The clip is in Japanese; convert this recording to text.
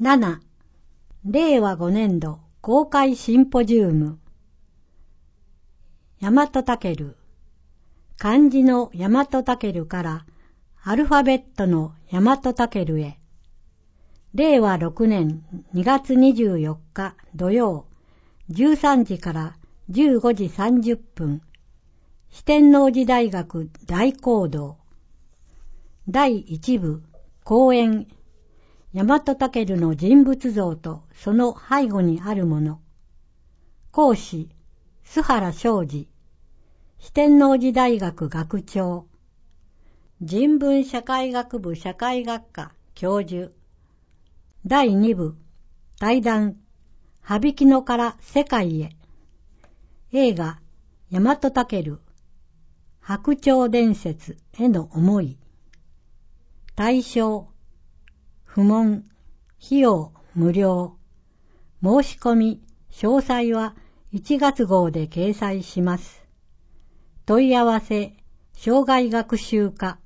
7. 令和5年度公開シンポジウム。大和武。漢字の大和武からアルファベットの大和武へ。令和6年2月24日土曜13時から15時30分。四天王寺大学大講堂。第1部講演。大和武の人物像とその背後にあるもの。講師、須原昌司。四天王寺大学学長。人文社会学部社会学科教授。第2部対談。羽曳野から世界へ。映画、大和武。白鳥伝説への思い。対象。不問、費用無料。申し込み、詳細は1月号で掲載します。問い合わせ、障害学習課